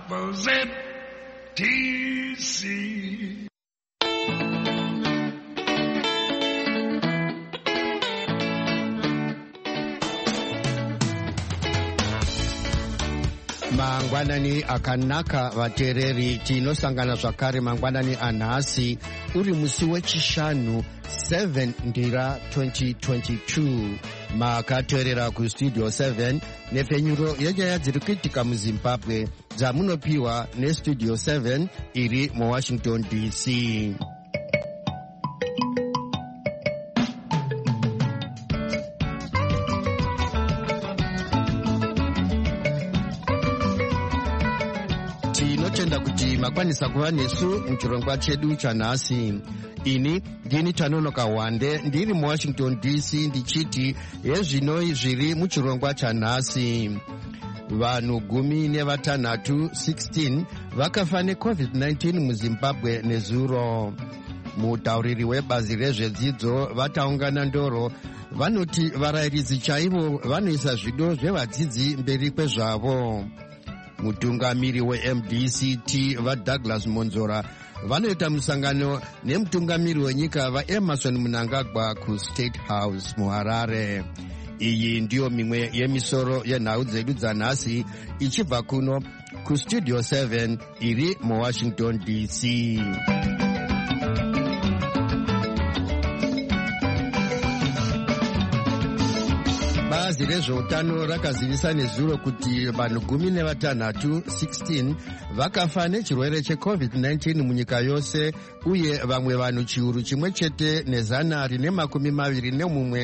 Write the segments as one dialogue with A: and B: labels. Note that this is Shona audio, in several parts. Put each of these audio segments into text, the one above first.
A: ZTC.
B: Mangwanani akanaka vateereri, tinosangana zvakare mangwanani anhasi uri musi wechishanu 7 ndira 2022. Makateerera kustudio 7 nepfenyuro yenyaya dziri kuitika muzimbabwe dzamunopiwa nestudio 7 iri muwashington DC. Tinotenda kuti makwanisa kuva nesu muchirongwa chedu chanhasi. Ini ndini Tanonoka Wande, ndiri muwashington DC ndichiti hezvino zviri muchirongwa chanhasi. Vanhu 16 vakafa neCovid-19 muZimbabwe nezuro. Mutauriri webazi rezvedzidzo vataungana ndoro vanoti varayiridzi chaivo vanoisa zvido zvevadzidzi mberi kwezvavo. Mutungamiri weMDCT vaDouglas Monzora vanoita musangano nemutungamiri wenyika vaEmerson Mnangagwa kuState House muHarare. Iyi ndiyo mimwe yemisoro yenhau dzedu dzanhasi ichibva kuno kustudio 7 iri muWashington DC. Bazi rezveutano rakazivisa nezuro kuti vanhu 16 vakafa nechirwere cheCovid-19 munyika yose, uye vamwe vanhu chiuru chimwe chete ne21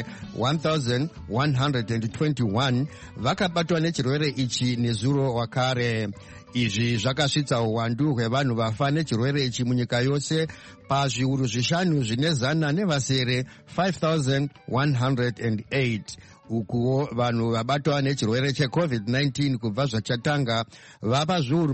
B: 1121 vakabatwa nechirwere ichi nezuro wakare. Izvi zvakasvitsa uwandu hwevanhu vafa nechirwere ichi munyika yose pazviuru 5 zvine 5,108. Ukuwo vanhu vabatwa nechirwere cheCovid-19 kubva zvachatanga vapa zviuru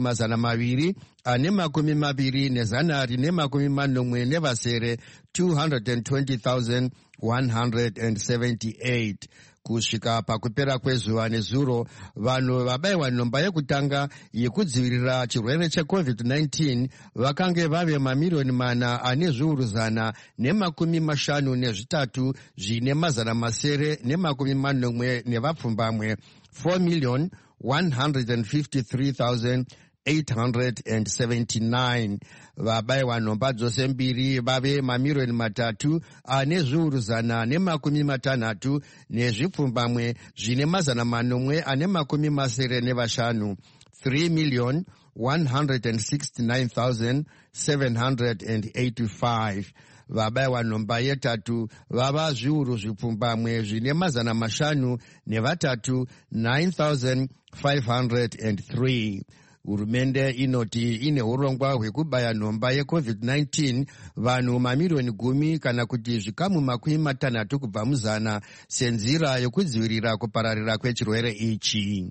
B: 220,178. Kusvika pakupera kwezuva nezuro, vanhu vabayiwa nhomba yekutanga yekudzivirira chirwere cheCovid-19 vakange vave mamiliyoni 453 zvine 940 4,153,879. Vabayiwa nhomba dzose mbiri vave mamiliyoni 3,160 zvine 895 3,169,785. Vabayiwa nhomba yetatu vava zviuru zvine 503 9,503. Hurumende inoti ine urongwa hwekubaya nhomba yeCovid-19 vanhu mamiliyoni 10 kana kuti zvikamu 60 kubva muzana senzira yokudzivirira kupararira kwechirwere ichi.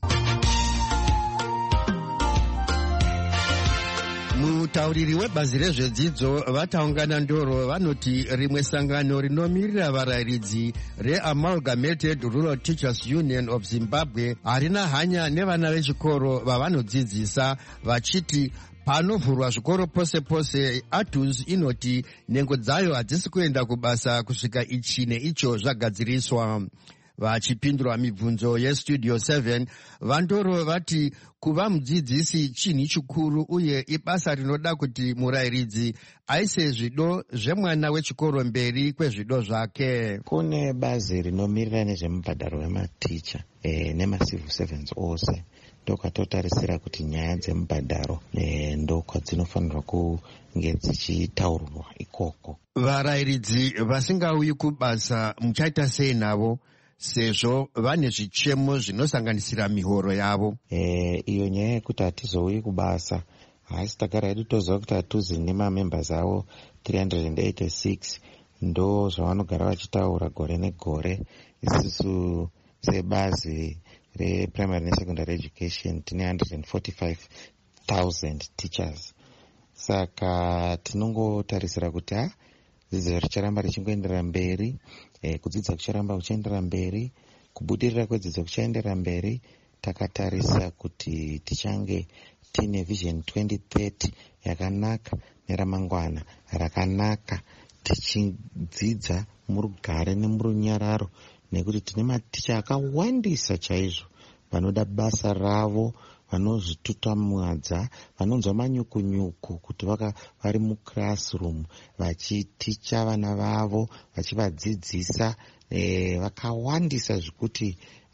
B: Mutauriri webazi rezvedzidzo vataungana ndoro vanoti rimwe sangano rinomirira varayiridzi reAmalgamated Rural Teachers Union of Zimbabwe harina hanya nevana vechikoro vavanodzidzisa, vachiti panovhurwa zvikoro pose pose ATUS inoti nhengo dzayo hadzisi kuenda kubasa kusvika ichi neicho zvagadziriswa. Vachipindura mibvunzo yestudio 7 vandoro vati kuva mudzidzisi chinhu chikuru uye ibasa rinoda kuti murayiridzi aise zvido zvemwana wechikoro mberi kwezvido zvake.
C: Kune bazi rinomirira nezvemubhadharo wematicha nemacivil servants ose ndokatotarisira kuti nyaya dzemubhadharo ndokwadzinofanirwa kunge dzichitaurwa ikoko.
B: Varayiridzi vasingauyi kubasa muchaita sei navo sezvo vane zvichemo zvinosanganisira mihoro yavo?
C: Iyo nyaya yekuti hatizouyi kubasa, hasi takara hedu toziva kuti hatuzi nemamembers avo 386 ndo zvavanogara vachitaura gore negore. Isusu sebazi reprimary nesecondary education tine 145,000 teachers. Saka tinongotarisira kuti dzidzo richaramba richingoenderera mberi, kudzidza kucharamba kuchienderera mberi, kubudirira kwedzidzo kuchaenderera mberi. Takatarisa kuti tichange tiine vision 2030 yakanaka neramangwana rakanaka, tichidzidza murugare nemurunyararo, nekuti tine maticha akawandisa chaizvo vanoda basa ravo, vanozvitutamwadza, vanonzwa manyukunyuku kuti vari muclassroom vachiticha vana vavo, vachivadzidzisa vakawandisa zvekuti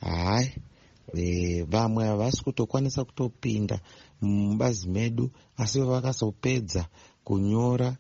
C: vamwe havasi kutokwanisa kutopinda mubazi medu, asi vakazopedza kunyora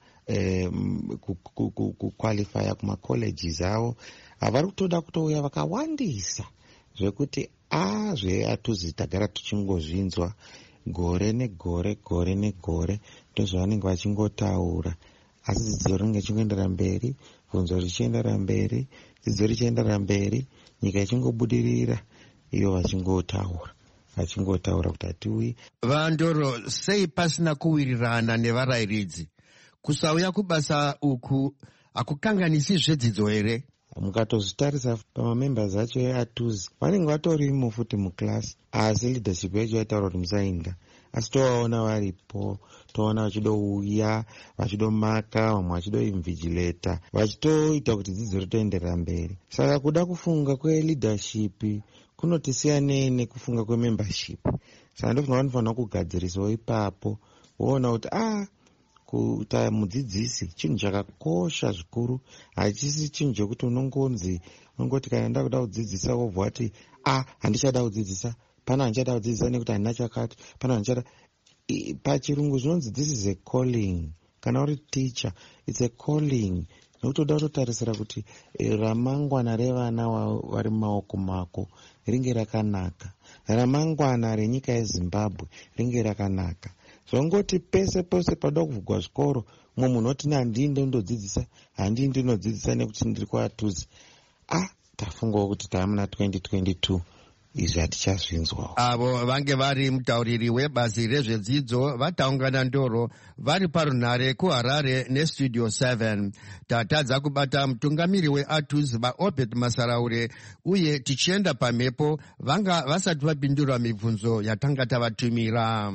C: kuqualifya kumacolleges avo, havari kutoda kutouya vakawandisa zvekuti zveatuzi tagara tichingozvinzwa gore negore gore negore, ndozvavanenge vachingotaura. Asi dzidzo rinenge chingoendera mberi, bvunzo richiendera mberi, dzidzo richiendera mberi, nyika ichingobudirira, iyo vachingotaura kuti hatiwi.
B: Vandoro, sei pasina kuwirirana nevarayiridzi? Kusauya kubasa uku hakukanganisi zvedzidzo here?
C: Mukatozvitarisa pamamembers acho eatuzi vanenge vatorimo futi muklasi, asi leadership yacho yaitaura kuti musainda. Asi tovaona varipo, toona vachidouya, vachidomaka, vamwe vachidoinvigilata, vachitoita kuti dzidzo ritoenderera mberi. Saka kuda kufunga kweleadership kunotisiyanei nekufunga kwemembership. Saka ndofunga vanofanira kugadzirisawo ipapo, voona kuti kuita mudzidzisi chinhu chakakosha zvikuru, hachisi chinhu chekuti unongoti kana ndakuda kudzidzisa wobva wati handichada kudzidzisa, pana handichada kudzidzisa nekuti handina chakati, pana handichada. Pachirungu zvinonzi this is a calling. Kana uri teacher, it's a calling. Nokutoda kutotarisira kuti ramangwana revana vari mumaoko mako ringe rakanaka, ramangwana renyika yeZimbabwe ringe rakanaka. Zvongoti pese pose pada kuvhurwa zvikoro, mumwe munhu oti handii ndinodzidzisa, handii ndinodzidzisa nekuti ndiri kuatuzi. Tafungawo kuti taamuna 2022 izvi hatichazvinzwawo.
B: Avo vange vari mutauriri webazi rezvedzidzo vataungana ndoro vari parunhare kuHarare nestudio 7. Tatadza kubata mutungamiri weATUZ vaObed Masaraure, uye tichienda pamhepo vanga vasati vapindura mibvunzo yatanga tavatumira.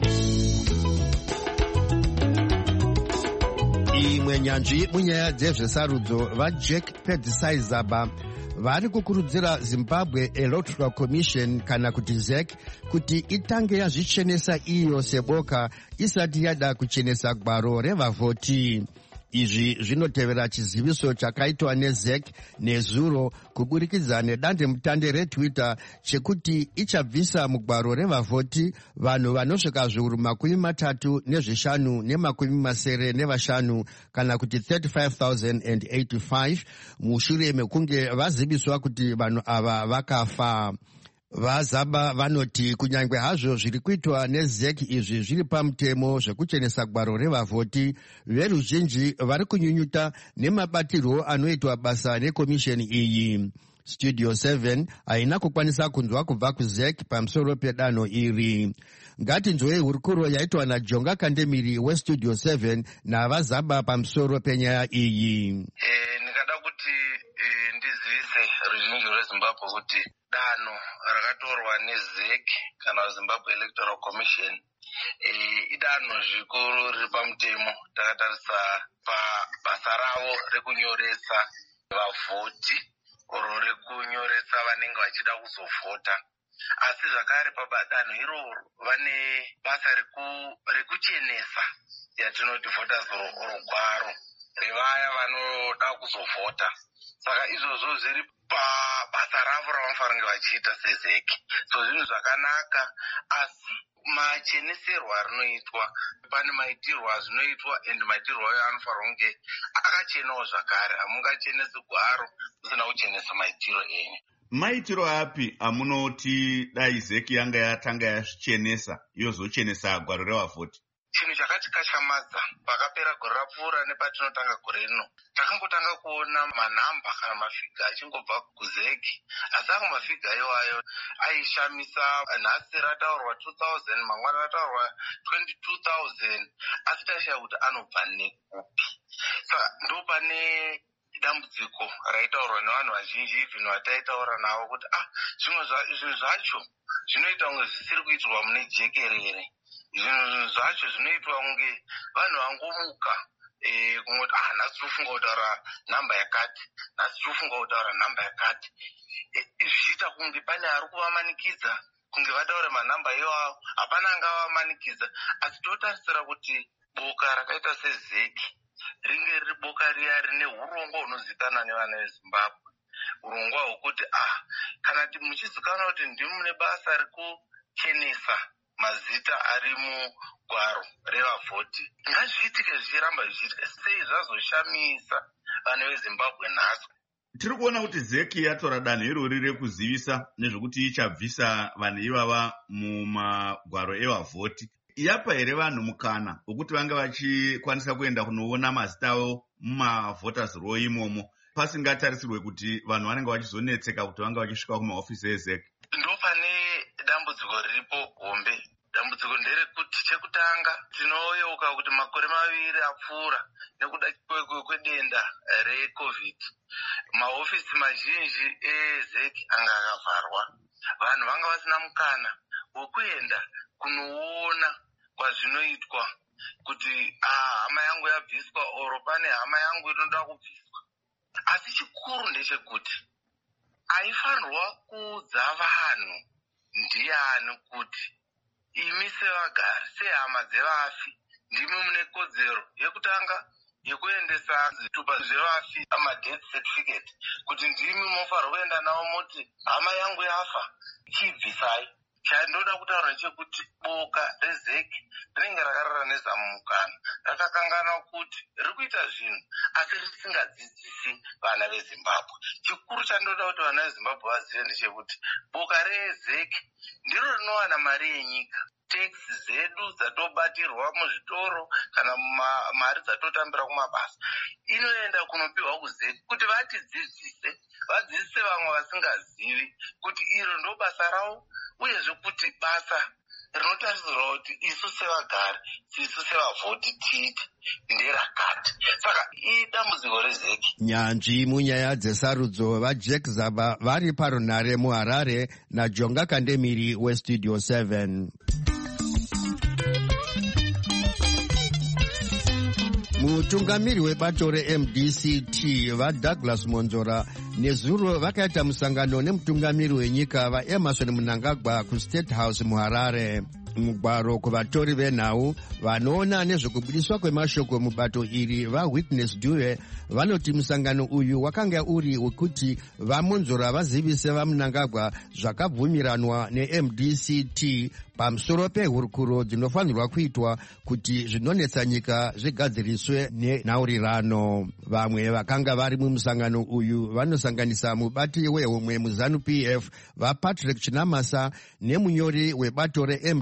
B: Imwe nyanzvi munyaya dzezvesarudzo vaJack Pedzisai-Zaba vari kukurudzira Zimbabwe Electoral Commission kana kuti ZEC kuti itange yazvichenesa iyo seboka isati yada kuchenesa gwaro revavhoti. Izvi zvinotevera chiziviso chakaitwa neZEC nezuro kuburikidza nedandemutande reTwitter chekuti ichabvisa mugwaro revavhoti vanhu vanosvika zviuru 35 ne5 kana kuti 35,085 mushure mekunge vaziviswa kuti vanhu ava vakafa. VaZaba vanoti kunyange hazvo zviri kuitwa neZEC izvi zviri pamutemo zvekuchenesa gwaro revavhoti, veruzhinji vari kunyunyuta nemabatirwo anoitwa basa nekomisheni iyi. Studio 7 haina kukwanisa kunzwa kubva kuZEC pamusoro pedanho iri. Ngatinzwei hurukuro yaitwa naJonga Kandemiri weStudio 7 navaZaba pamusoro penyaya iyi.
A: Ndikada kuti ndizivise ruzhinji rweZimbabwe kuti danho rakatorwa neZEC kana Zimbabwe Electoral Commission idanho zvikuru riri pamutemo. Takatarisa pabasa ravo rekunyoresa vavhoti oro rekunyoresa vanenge vachida kuzovhota. Asi zvakare padanho iroro vane basa rekuchenesa yatinoti voters rugwaro revaya vanoda kuzovhota. Saka izvozvo zviri pabasa ravo ravanofanira kunge vachiita seZEC. So zvinhu zvakanaka, asi macheneserwo arinoitwa, pane maitirwo azvinoitwa and maitirwo ayo anofanira kunge akachenawo zvakare. Hamungachenesi gwaro musina kuchenesa maitiro enyu.
D: Maitiro api amunoti dai ZEC yanga yatanga yazvichenesa yozochenesa gwaro revavhoti?
A: Chinhu chakatikatyamadza pakapera gore rapfuura nepatinotanga gore rino, takangotanga kuona manhamba kana mafiga achingobva kuZEC. Asi ako mafiga iwayo aishamisa. Nhasi rataurwa 2000, mangwana rataurwa 22,000, asi taishaya kuti anobva nekupi. Saka ndo pane dambudziko raitaurwa nevanhu vazhinji, ivhini vataitaura navo kuti zvinhu zvacho zvinoita kunge zvisiri kuitirwa mune jekerere. zvinhu zvacho zvinoitwa kunge vanhu vangomuka kungoti nhasi tofunga kutaura nhamba yakati, nhasi tofunga kutaura nhamba yakati, zvichiita kunge pane ari kuvamanikidza kunge vataure manhamba iwawo. Hapana angavamanikidza, asi totarisira kuti boka rakaita seZeki ringe riri boka riya rine urongwa hunozivikanwa nevana veZimbabwe, urongwa hwokuti kana muchizivikanwa kuti ndimune basa rekuchenesa mazita ari mugwaro revavhoti, ngazviitike zvichiramba zvichiitika. Sei zvazoshamisa vana veZimbabwe nhasi?
D: Tiri kuona kuti Zeki yatora danho irori rekuzivisa nezvekuti ichabvisa vanhu ivava mumagwaro evavhoti. Yapa here vanhu mukana wekuti vange vachikwanisa kuenda kunoona mazita avo mumavhoters row imomo, pasingatarisirwe kuti vanhu vanenge vachizonetseka kuti vange vachisvika kumahofisi eZeki?
A: Ndopane dambudziko riripo hombe. Dambudziko nderekuti chekutanga tinoyeuka kuti makore 2 apfuura nekuda kwedenda reCovid, mahofisi mazhinji eZeki anga akavharwa. Vanhu vanga vasina mukana wekuenda kunoona kwazvinoitwa kuti hama yangu yabviswa oro pane hama yangu inoda kubviswa. Asi chikuru ndechekuti aifanirwa kuudza vanhu ndiani kuti imi sevagari, sehama dzevafi, ndimi mune kodzero yekutanga yekuendesa zvitupa zvevafi, amadeath certificate, kuti ndimi mofanirwa kuenda navo moti hama yangu yafa, chibvisai. Chandoda kutaura chekuti boka reZeki rinenge rakaranesa mumukana, rakakangana kuti riri kuita zvinhu asi risingadzidzisi vana veZimbabwe. Chikuru chandoda kuti vana veZimbabwe vazive ndechekuti boka reZeki ndiro rinowana mari yenyika. Teksi zedu dzatobatirwa muzvitoro kana mari dzatotambira kumabasa inoenda kunopiwa kuZeki kuti vatidzidzise, vadzidzise vamwe vasingazivi kuti iro ndo basa ravo, uyezve kuti basa rinotarisirwa kuti isu sevagari, isu sevavhoti tiite nderakati. Saka idambudziko reZeki.
B: Nyanzvi munyaya dzesarudzo vaJack Zaba vari parunhare muHarare naJonga Kandemiri weStudio 7. Mutungamiri webato reMDCT vaDouglas Monzora nezuro vakaita musangano nemutungamiri wenyika vaEmerson Mnangagwa kuState House muHarare. Mugwaro kuvatori venhau vanoona nezvekubudiswa kwemashoko mubato iri vaWitness Dube vanoti musangano uyu wakanga uri wekuti vaMonzora vazivise vaMnangagwa zvakabvumiranwa neMDCT pamusoro pehurukuro dzinofanirwa kuitwa kuti zvinonetsa nyika zvigadziriswe nenhaurirano. Vamwe vakanga vari mumusangano uyu vanosanganisa mubati wehumwe muZANU-PF vaPatrick Chinamasa nemunyori webato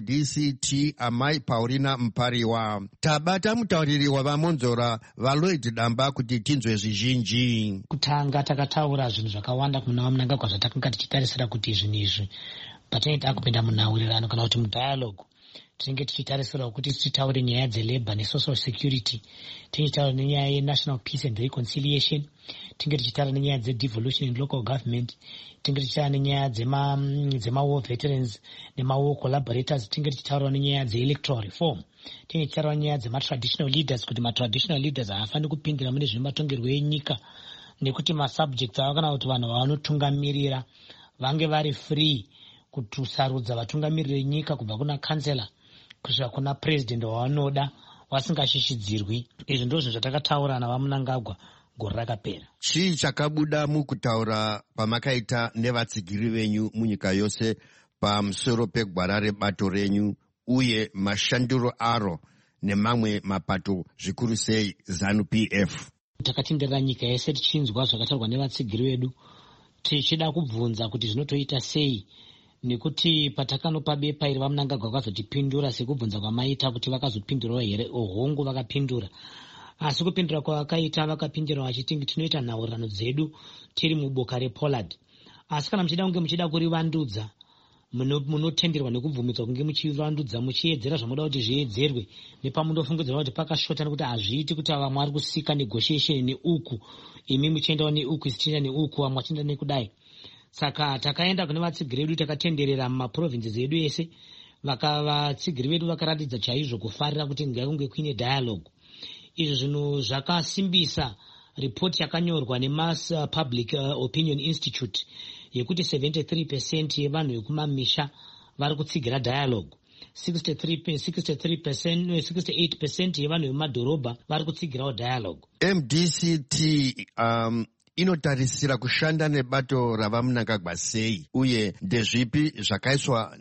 B: reMDCT Amai Paulina Mpariwa. Tabata mutauriri wavaMonzora vaLloyd Damba kuti tinzwe zvizhinji.
E: Kutanga takataura zvinhu zvakawanda kuna vaMnangagwa zvatakanga tichitarisira kuti zvinhu izvi patinenge takupinda munhaurirano kana kuti mudialogue tinenge tichitarisira kuti tichitaure nyaya dzelabor nesocial security, tichitaura nenyaya yenational peace and reconciliation, tinenge tichitaura nenyaya dzedevolution in local government, tinenge tichitaura nenyaya dzemawar veterans nemawar collaborators, tinenge tichitaura nenyaya dzeelectoral reform, tinenge tichitaura nenyaya dzematraditional leaders kuti matraditional leaders haafaniri kupindira mune zvine matongerwo enyika, nekuti masubjects avo kana kuti vanhu vanotungamirira vange vari free kutusarudza vatungamiriri venyika kubva kuna kansela kusvika kuna president wavanoda vasingashishidzirwi. Izvi ndizvo zvatakataura navaMnangagwa gore rakapera.
B: Chii chakabuda mukutaura pamakaita nevatsigiri venyu munyika yose pamusoro pegwara rebato renyu uye mashandiro aro nemamwe mapato zvikuru sei ZANU-PF?
E: Takatenderera nyika yese tichinzwa zvakataurwa nevatsigiri vedu, tichida kubvunza kuti zvinotoita sei, nekuti patakanopa bepa iri vaMnangagwa vakazotipindura sekubvunza kwamaita kuti vakazopindurawo here. Ohongu vakapindura, asi kupindura kwavakaita vakapindura vachiti tinoita nhaurirano dzedu tiri muboka rePollard, asi kana muchida kunge muchida kurivandudza munotenderwa nekubvumidzwa kunge muchivandudza muchiedzera zvamuda kuti zviedzerwe nepamundofungidzira kuti pakashota nekuti hazviiti kuti vamwe vari kusika negotiation neuku, imi muchiendawo neuku, isi tichienda neuku, vamwe vachienda nekudai. Saka takaenda kune vatsigiri vedu takatenderera mumaprovinces edu ese vatsigiri vedu vakaratidza chaizvo kufarira kuti ngakunge kuine dialogue. Izvi zvinhu zvakasimbisa ripoti yakanyorwa neMass Public Opinion Institute yekuti 73% yevanhu vekumamisha vari kutsigira dialogue, 68% yevanhu vemumadhorobha vari kutsigirawo dialogue.
B: MDCT inotarisira kushanda nebato ravaMnangagwa sei, uye ndezvipi zvakaiswa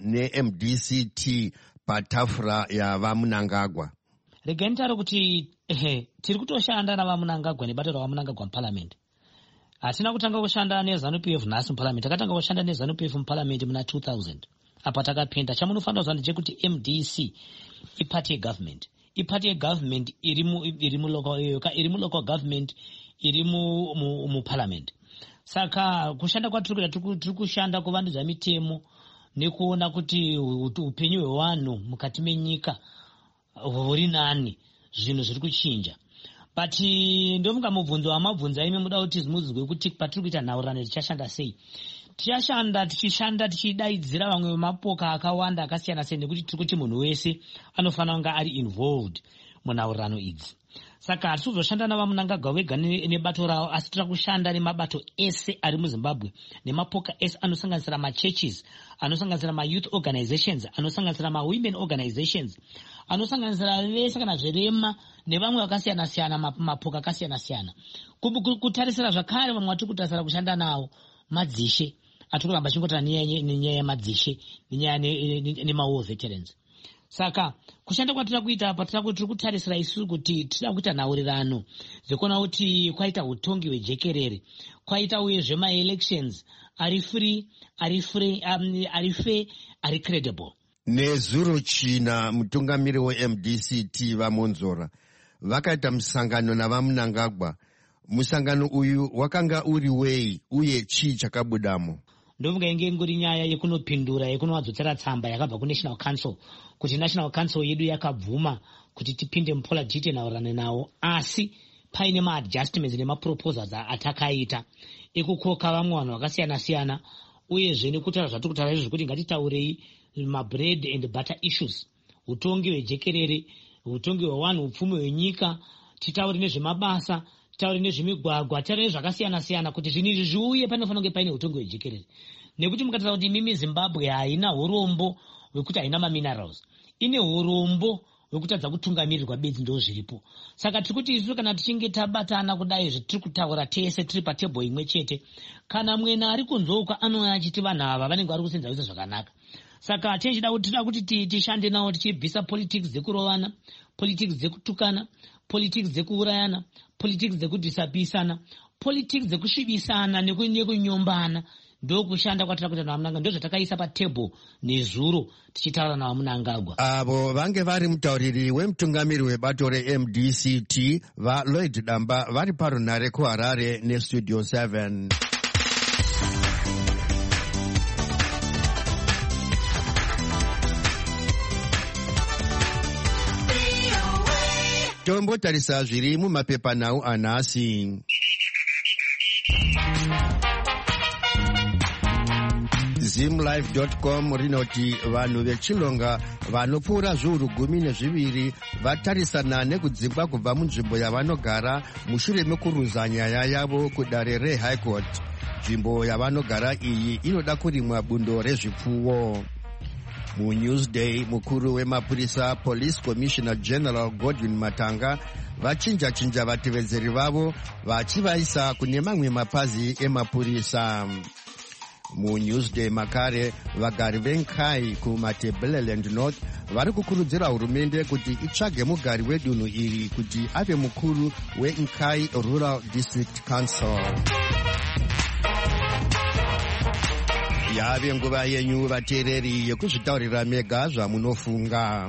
B: neMDCT patafura yavaMnangagwa?
E: Regai nditaure kuti tiri kutoshanda navaMnangagwa nebato ravaMnangagwa muparliament. Hatina kutanga kushanda neZANU-PF nhasi muparliament, takatanga kushanda neZANU-PF muparliament muna 2000. Apa takapenda. Chamunofanira kuziva ndechekuti MDC ipart yegovernment. Ipart yegovernment iri mu local government, iri mu parliament. Saka kushanda kwatiri tiri kushanda kuvandudza mitemo nekuona kuti upenyu hwevanhu mukati menyika huri nani, zvinhu zviri kuchinja. But ndomungamubvunzo wamabvunza imi muda kuti muzive kuti patiri kuita nhaurirano tichashanda sei. Tichishanda tichidaidzira vamwe vemapoka akawanda akasiyana siyana nekuti tiri kuti munhu wese anofanira kunge ari involved munhaurirano idzi. Saka hatisi kuzoshanda navaMnangagwa vega nebato ravo, asi tiri kushanda nemabato ese ari muZimbabwe, nemapoka ese anosanganisira machurches, anosanganisira mayouth organizations, anosanganisira mawomen organizations, anosanganisira vese kana zvirema nevamwe vakasiyana siyana, mapoka akasiyana siyana. Kutarisira zvakare vamwe vatiri kutarisira kushanda navo madzishe, atiri kuramba chingotara nenyaya yemadzishe nenyaya nemawar veterans. Saka kushanda kwatira kuita apa tiri kutarisira isusu kuti tida kuita nhaurirano dzekuona kuti kwaita utongi hwejekerere, kwaita uyezve maelections ari free, ari fair, ari credible.
B: Nezuro china mutungamiri weMDCT vaMonzora vakaita musangano navaMnangagwa. Musangano uyu wakanga uri wei uye chii chakabudamo?
E: Ndofunga inge ngori nyaya yekunopindura yekunowadzotsera tsamba yakabva kuNational Council kuti National Council yedu yakabvuma kuti tipinde mupolitiki nhaurirano nawo, asi paine maadjustments nemaproposals atakaita ekukoka vamwe vanhu vakasiyana siyana, uyezve nekutaura zvatiri kutaura izvi kuti ngatitaurei mabread and butter issues, utongi hwejekerere, utongi hwevanhu, upfumi hwenyika, titaure nezvemabasa, titaure nezvemigwagwa, titaure nezvakasiyana siyana, kuti zvinhu izvi zviuye panofanira kunge paine utongi hwejekerere. Nekuti mukataura kuti mimi Zimbabwe haina urombo hwekuti haina maminerals, ine urombo hwekutadza kutungamirirwa bedzi ndo zviripo. Saka tiri kuti isu kana tichinge tabatana kudai tiri kutaura tese tiri patebho imwe chete, kana mwena ari kunzouka anouya achiti vanhu ava vanenge vari kusenzavisa zvakanaka. Saka tinoda kuti tishande navo tichibvisa politics dzekurovana, politics dzekutukana, politics dzekuurayana, politics dzekudisapisana, politics dzekusvibisana nekunyombana. Ndokushanda kwatira kuita navaMnangagwa, ndozvatakaisa patebho nezuro tichitaura navaMnangagwa. Avo vange vari mutauriri wemutungamiri webato reMDCT vaLloyd Damba vari parunhare kuHarare neStudio 7. Tombotarisa zviri mumapepanhau anhasi. Zimlive.com rinoti vanhu vechilonga vanopfuura zviuru 12 vatarisana nekudzingwa kubva munzvimbo yavanogara mushure mekuruza nyaya yavo kudare reHigh Court. Nzvimbo yavanogara iyi inoda kurimwa bundo rezvipfuwo. MuNewsday mukuru wemapurisa Police Commissioner General Godwin Matanga vachinja vatevedzeri vavo vachivaisa kune mamwe mapazi emapurisa. MuNewsday makare vagari venkai kuMatabeleland North vari kukurudzira hurumende kuti itsvage mugari wedunhu iri kuti ave mukuru weNkai Rural District Council. Yave nguva yenyu vateereri yekuzvitaurira mega zvamunofunga.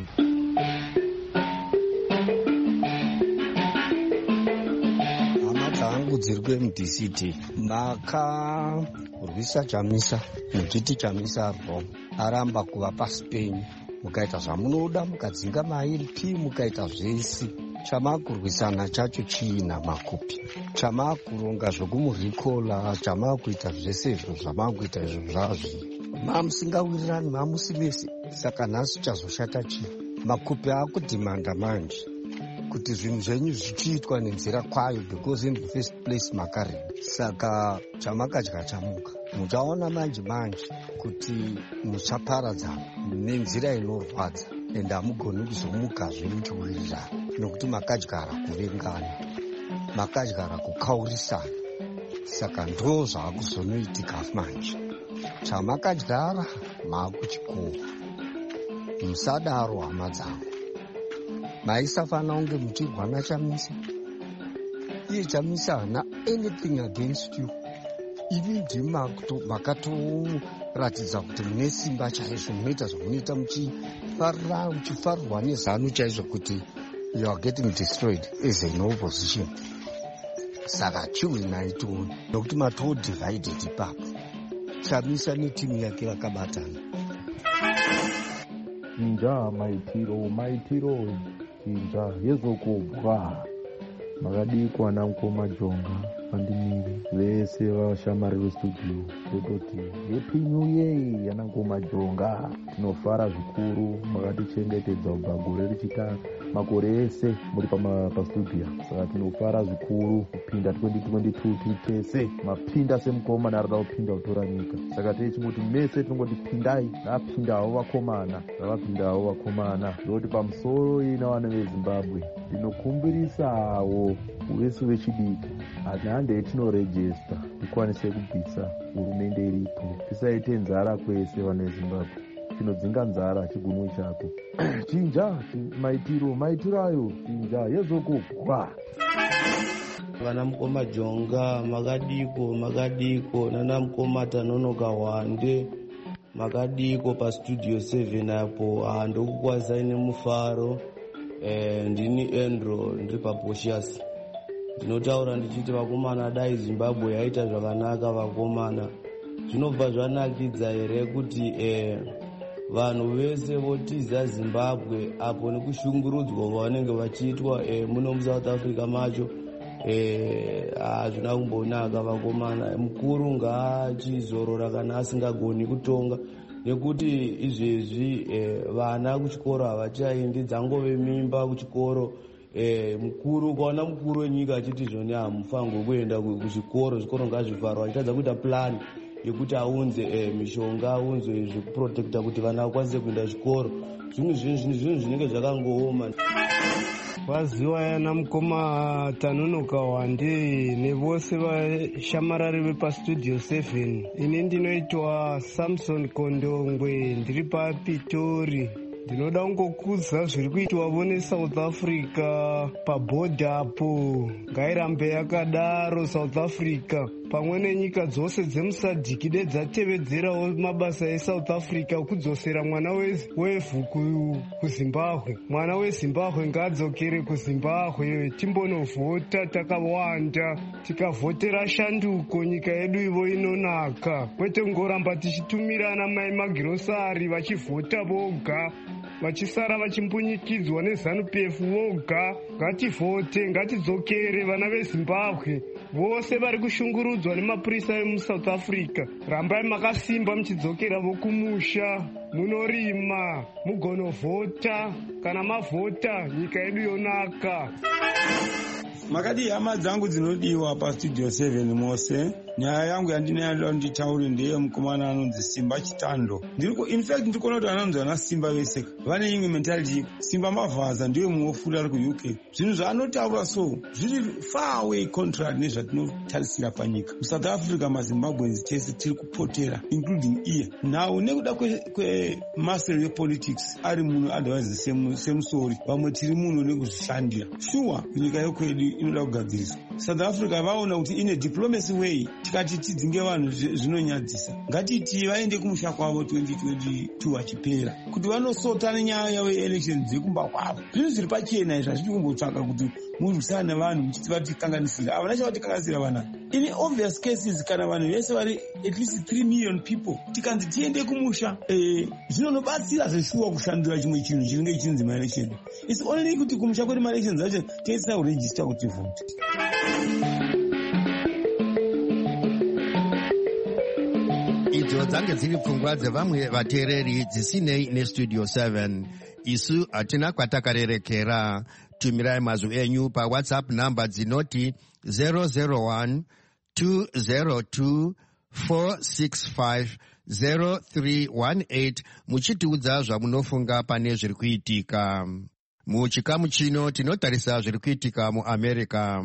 F: Dziri kuMDCT makarwisa Chamisa, muchiti Chamisa aramba kuva pasi penyu, mukaita zvamunoda, mukadzinga maLP, mukaita zvese. Chamakurwisana chacho chiina makupi, chamakuronga zvokumurikola, chamakuita zvese izvo zvamakuita izvo zvazvi. mamusingawirirani mamusi vese. Saka nhasi chazoshata chii? Makupi akudhimanda manje kuti zvinhu zvenyu zvichiitwa nenzira kwayo, because in the first place makareba. Saka chamakadya chamuka. Muchaona manje kuti muchaparadzana nenzira inorwadza, ende hamugoni kuzomukazve muchiwirirana nokuti makadyara kuvengana, makadyara kukaurisana. Saka ndo zvaakuzonoitika manje. Chamakadyara maakuchikova. Musadaro hama dzangu. Maisafana kunge muchirwana Chamisa. Iye Chamisa hana anything against you. Ini ndima makatoratidza kuti mune simba chaizvo, munoita zvamunoita muchifarirwa nezano chaizvo kuti you are getting destroyed as an opposition. Saka chiwinai tione, nokuti matoo divided ipapo. Chamisa netimu yake vakabatana.
G: Chinja maitiro chinja yezokubwa makadikwa namukoma Jonga pandimire vese vashamari vestudio tototi happy new year yanamukoma Jonga. Tinofara zvikuru, makatichengetedza kubva gore richitanga, makore ese muri pastudio. Saka tinofara zvikuru kupinda 2022 titese mapinda semukoma narada kupinda kutora nyika. Saka tichingoti mese tinongoti pindai, napindawo vakomana, ravapindawo vakomana. Ndoti pamusoro ina vana veZimbabwe ndinokumbirisawo vese vechidiki handi yetinorejesta tikwanise kubvisa hurumende iripo. Tisaite nzara kwese vana veZimbabwe, tinodzinga nzara chigunwe chako. Chinja maitiro ayo chinja yezokugwa.
H: Vana mukoma Jonga makadiko nana mukoma Tanonoka Wande makadiko pastudio 7 apo. Ndokukwazai nemufaro. Ndini Endro ndiri paPosius. Ndinotaura ndichiti vakomana dai Zimbabwe yaita zvakanaka vakomana. Zvinobva zvanakidza here kuti vanhu vese votiza Zimbabwe apo nekushungurudzwa vanenge vachiitwa muno muSouth Africa macho. Hazvina kumbonaka vakomana. Mukuru ngaachizorora kana asingagoni kutonga, nekuti izvezvi vana kuchikoro havachaendi, dzangove mimba kuchikoro. Mukuru ukaona mukuru wenyika achiti zvoni hamufango kuenda kuchikoro, zvikoro ngazvivharwa, achitadza kuita plani yekuti aunze mishonga, aunze zvekuprotekta kuti vana vakwanise kuenda chikoro. Zvinhu zvinenge zvakangooma.
I: Vaziwa yana mukoma Tanonoka Wande nevose vashamarari vepastudio 7. Ini ndinoitwa Samson Kondongwe, ndiri paPitori. Ndinoda kungokudza zviri kuitwa neSouth Africa pabhodha apo. Ngairambe yakadaro South Africa. Pamwe nenyika dzose dzemusadhiki dai dzatevedzerawo mabasa eSouth Africa okudzosera mwana wevhu kuZimbabwe. Mwana weZimbabwe ngaadzokere kuZimbabwe, timbonovhota takawanda. Tikavhotera shanduko nyika yedu ivo inonaka. Kwete kungoramba tichitumirana mai magirosari vachivhota voga, vachisara vachimbunyikidzwa neZANU-PF voga. Ngativhote, ngatidzokere vana veZimbabwe. Vose vari kushungurudzwa nemapurisa emuSouth Africa. Rambai makasimba muchidzokera vokumusha, munorima, mugonovhota. Kana mavhota, nyika yedu yonaka.
J: Makadi hama dzangu dzinodiwa pastudio 7 mose. Nyaya yangu yandinoda nditaure ndeye mukomana anonzi Simba Chitando. In fact ndikuona kuti anonzi ana Simba vese vane imwe mentality. Simba Mavhaza ndiye muofura ari kuUK. Zvinhu zvaanotaura so zviri far away contrary nezvatinotarisira panyika. South Africa maZimbabweans tese tiri kupotera, including iye. Now nekuda kwemastery yepolitics ari munhu advise semusori, vamwe tiri muno nekuzvishandira. Sure nyika yokwedu inoda kugadziriswa. South Africa vaona kuti ine diplomacy way tikati tidzinge vanhu zvinonyadzisa. Ngatiti vaende kumusha kwavo 2022 vachipera, kuti vanosota nenyaya yavo yeelection dzekumba kwavo. Zvinhu zviri pachena izvi hazvidi kumbotsvaka kuti murwisana nevanhu muchiti vatikanganisira. Havana chavatikanganisira vana. In obvious cases kana vanhu vese vari at least 3 million people tikanzi tiende kumusha, zvinonobatsira zveshuwa kushandura chimwe chinhu chinenge chinzi maelection. It's only kuti kumusha kwedu maelection zacho tiesina kuregister kuti vote.
B: idzo dzange dziri pfungwa dzevamwe vateereri dzisinei nestudio 7. Isu hatina kwatakarerekera. Tumirai mazwi enyu paWhatsApp namba dzinoti 001 202 465 0318 muchitiudza zvamunofunga pane zviri kuitika. Muchikamu chino tinotarisa zviri kuitika muAmerica.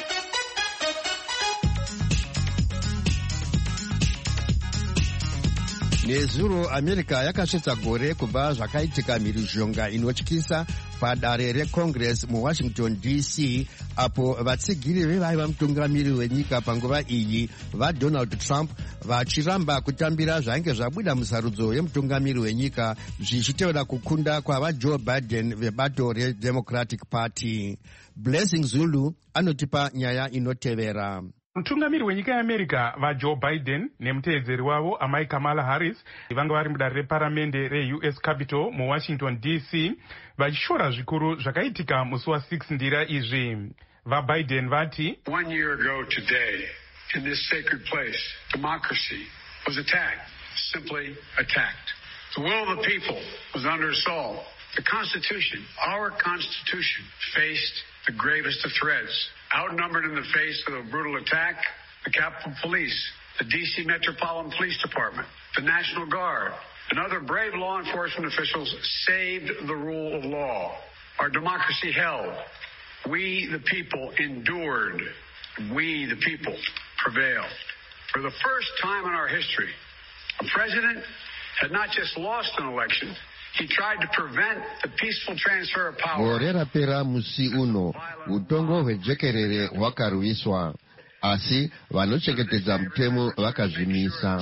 B: Nezuro America yakasvitsa gore kubva zvakaitika mhirizhonga inotyisa padare reCongress muWashington DC, apo vatsigiri vevaiva mutungamiri wenyika panguva iyi vaDonald Trump vachiramba kutambira zvainge zvabuda musarudzo yemutungamiri wenyika zvichitevera kukunda kwavaJoe Biden vebato reDemocratic Party. Blessing Zulu anotipa nyaya inotevera.
K: Mutungamiri wenyika yeAmerica vaJoe Biden nemuteedzeri wavo amai Kamala Harris vanga vari mudare reparamende reUS Capitol muWashington DC vachishora zvikuru zvakaitika musi wa6 ndira izvi. VaBiden vati,
L: 1 year ago today in this sacred place democracy was attacked, simply attacked. The will of the people was under assault. The Constitution, our Constitution, faced the gravest of threats. Outnumbered in the face of a brutal attack, the Capitol Police, the D.C. Metropolitan Police Department, the National Guard, and other brave law enforcement officials saved the rule of law. Our democracy held. We, the people, endured. We, the people, prevailed. For the first time in our history, a president had not just lost an election, he tried to prevent the peaceful transfer of power.
B: Gore rapera musi uno, utongo hwejekerere hwakarwiswa, asi vanochengetedza mutemo vakazvimisa.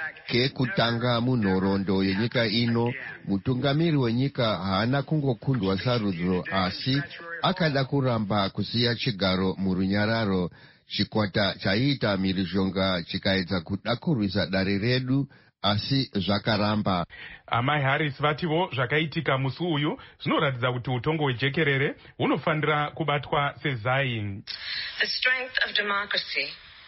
B: Kekutanga munhoroondo yenyika ino, mutungamiri wenyika haana kungokundwa sarudzo, asi akada kuramba kusiya chigaro murunyararo. Chikwata chaiita mhirizhonga chikaedza kuda kurwisa dare redu, asi zvakaramba.
K: Amai Harris vativo zvakaitika musi uyu zvinoratidza kuti utongo hwejekerere hunofanira kubatwa sezai.
M: The strength of democracy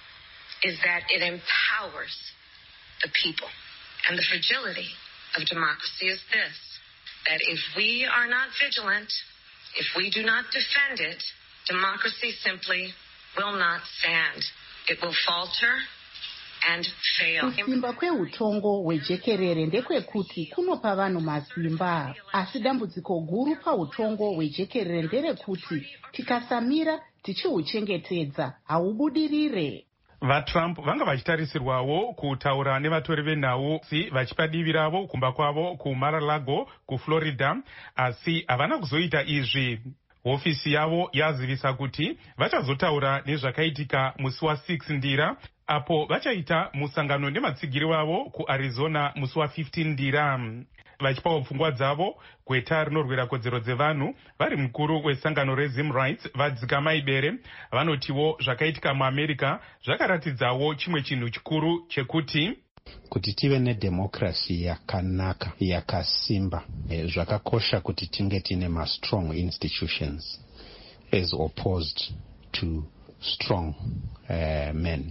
M: is that it empowers the people. And the fragility of democracy is this, that if we are not vigilant, if we do not defend it, democracy simply will not stand. It will falter and fail.
N: Kusimba kweutongo hwejekerere ndekwekuti kunopa vanhu masimba, asi dambudziko guru pautongo hwejekerere nderekuti tikasamira tichihuchengetedza haubudirire.
K: VaTrump vanga vachitarisirwawo kutaura nevatori venhau vachipa divi ravo kumba kwavo kuMar-a-Lago kuFlorida, asi havana kuzoita izvi. Hofisi yavo yazivisa kuti vachazotaura nezvakaitika musi wa6 ndira, apo vachaita musangano nematsigiri wavo kuArizona musi wa15 ndira. Vachipawo pfungwa dzavo gweta rinorwira kodzero dzevanhu, vari mukuru wesangano reZim Rights vadzika ibere vanotiwo zvakaitika muAmerica zvakaratidzawo chimwe chinhu chikuru chekuti
O: kuti tive nedemokrasi yakanaka yakasimba, zvakakosha kuti tinge tine ma-strong institutions as opposed to strong men.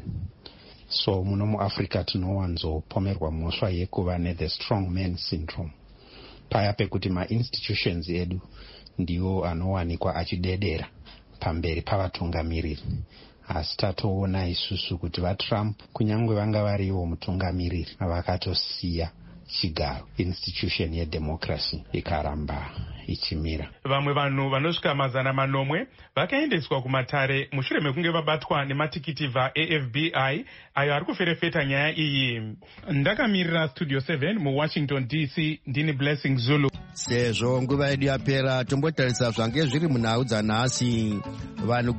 O: So muno muAfrica tinowanzopomerwa mhosva yekuva ne-the strong man syndrome, paya pekuti ma-institutions edu ndiwo anowanikwa achidedera pamberi pavatungamiriri. Asi tatoona isusu kuti vaTrump kunyange vanga variwo mutungamiriri vakatosiya chigaro, institution yedemokrasi ikaramba ichimira.
K: Vamwe vanhu vanosvika 800 vakaendeswa kumatare mushure mekunge vabatwa nematikiti vaAFBI ayo ari kuferefeta nyaya iyi. Ndakamirira Studio 7 muWashington DC, ndini Blessing Zulu.
B: Sezvo nguva yedu yapera, tombotarisa zvange zviri munhau dzanhasi. Vanhu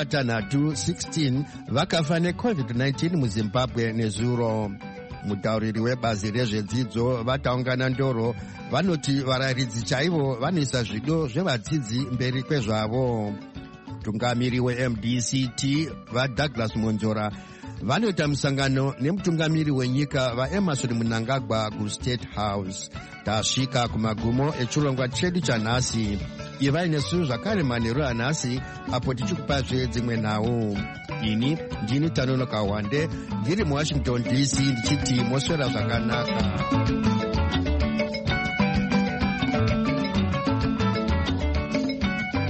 B: 16 vakafa neCovid-19 muZimbabwe nezuro. Mutauriri webazi rezvedzidzo vataungana ndoro vanoti varayiridzi chaivo vanoisa zvido zvevadzidzi mberi kwezvavo. Mutungamiri weMDCT vaDouglas Monzora vanoita musangano nemutungamiri wenyika vaEmerson Mnangagwa kuState House. Tasvika kumagumo echirongwa chedu chanhasi. ivai nesu zvakare manheru anhasi apo tichikupazve dzimwe nhau. Ini ndini Tanonoka Wande ndiri muWashington DC ndichiti moswera zvakanaka.